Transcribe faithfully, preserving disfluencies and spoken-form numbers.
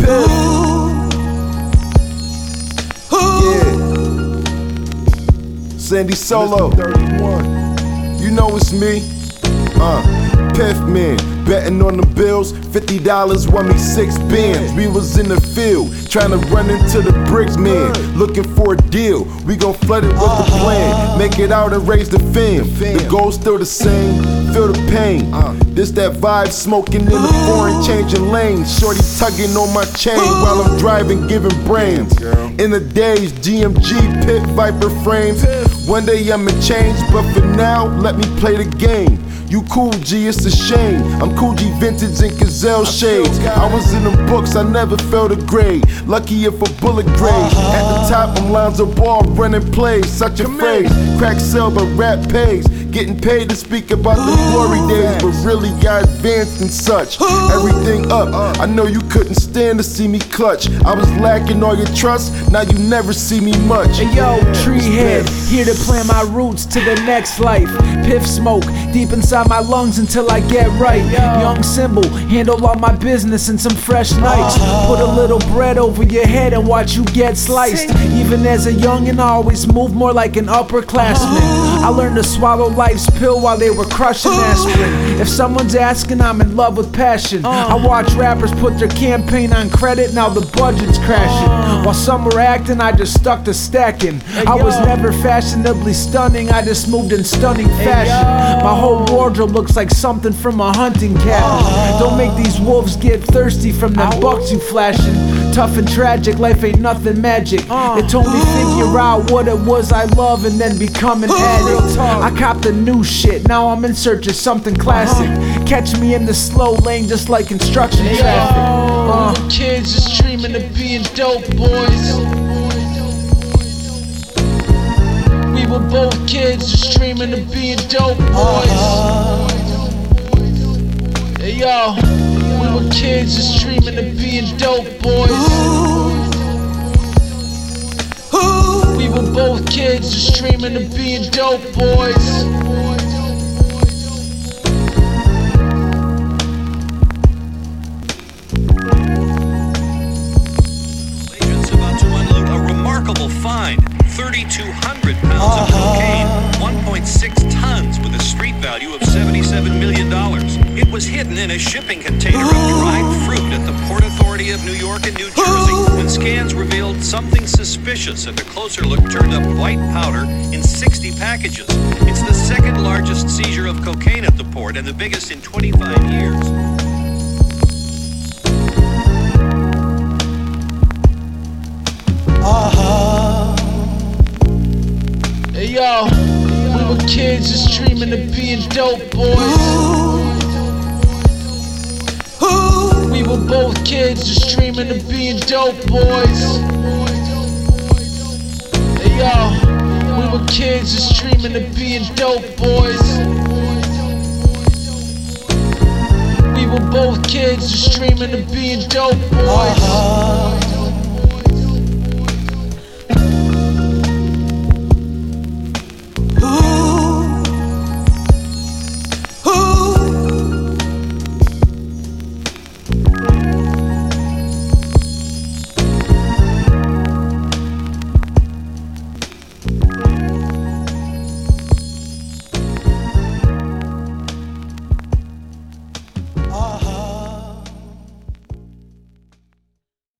Piff. Yeah. Sandy Solo. You know it's me. Uh, Piff man, betting on the bills. Fifty dollars won me six bands. We was in the field, trying to run into the bricks man, looking for a deal. We gon' flood it with the plan, make it out and raise the fam. The goal's still the same, feel the pain. This that vibe, smoking in the foreign, changing lanes. Shorty tugging on my chain while I'm driving, giving brains. In the days, G M G, Pit, Viper frames. One day I'ma change, but for now, let me play the game. You cool G, it's a shame. I'm cool G vintage and gazelle shades. I was in them books, I never failed a grade. Lucky if a bullet grade. At the top, I'm Lonzo Ball running plays. Such a phrase. Crack sell, but rap pays. Getting paid to speak about the glory days, but really got advanced and such. Everything up, I know you couldn't stand to see me clutch. I was lacking all your trust, now you never see me much. Hey yo, tree head, here to plant my roots to the next life. Piff smoke, deep inside my lungs until I get right. Young symbol, handle all my business in some fresh nights. Put a little bread over your head and watch you get sliced. Even as a youngin', I always move more like an upperclassman. I learned to swallow life's pill while they were crushing aspirin. If someone's asking, I'm in love with passion. I watch rappers put their campaign on credit, now the budget's crashing. While some were acting, I just stuck to stacking. I was never fashionably stunning, I just moved in stunning fashion. My whole wardrobe looks like something from a hunting cabin. Don't make these wolves get thirsty from them bucks you flashing. Tough and tragic, life ain't nothing magic. It told me figure out what it was I love and then become an addict. I copped the new shit, now I'm in search of something classic. Catch me in the slow lane just like construction traffic. Uh. Kids just dreaming of being dope boys. We were both kids just dreaming of being dope boys. Hey yo, we were kids just dreaming of being dope boys. We were both kids just dreaming of being dope boys. Agents about to unload a remarkable find: thirty-two hundred pounds of cocaine, one point six tons with a street value of seventy-seven million dollars. It was hidden in a shipping container of dried fruit at the Port Authority of New York and New Jersey when scans revealed something suspicious and a closer look turned up white powder in sixty packages. It's the second largest seizure of cocaine at the port and the biggest in twenty-five years. Hey yo, we were kids just dreaming of being dope boys. We were both kids just dreaming of being dope boys. Hey yo, we were kids just dreaming of being dope boys. We were both kids just dreaming of being dope boys.